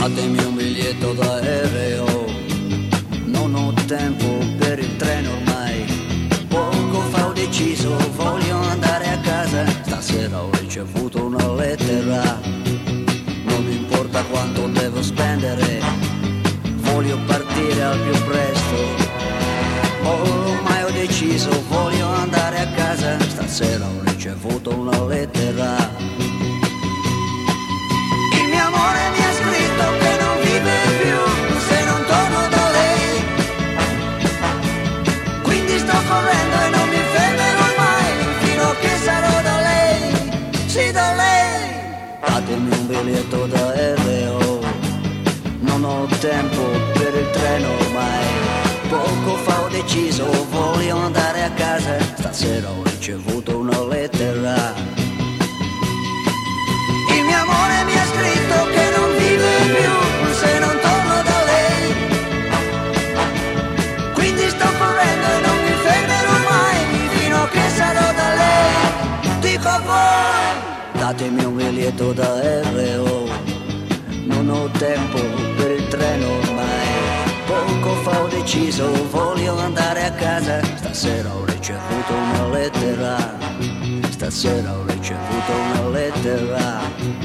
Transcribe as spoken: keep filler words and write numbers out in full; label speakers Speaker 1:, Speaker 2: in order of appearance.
Speaker 1: Datemi un biglietto d'aereo, non ho tempo per il treno ormai. Poco fa ho deciso, voglio andare a casa. Stasera ho ricevuto una lettera, non mi importa quanto devo spendere, voglio partire al più presto. Ormai ho deciso, voglio andare a casa. Stasera ho ricevuto una lettera. Il mio amore mi ha scritto che non vive più se non torno da lei. Quindi sto correndo e non mi fermerò mai fino a che sarò da lei, sì da lei. Datemi un biglietto d'aereo, non ho tempo per il treno ormai. Poco fa ho deciso, voglio andare a casa. Stasera ho ricevuto una lettera. Il mio amore mi ha scritto che non vive più se non torno da lei. Quindi sto correndo e non mi fermerò mai fino a che sarò da lei. Dico a voi, datemi un biglietto d'aereo, non ho tempo per il treno ormai. Poco fa ho deciso, voglio andare a casa. Stasera ho ricevuto una lettera. Stasera ho ricevuto una lettera.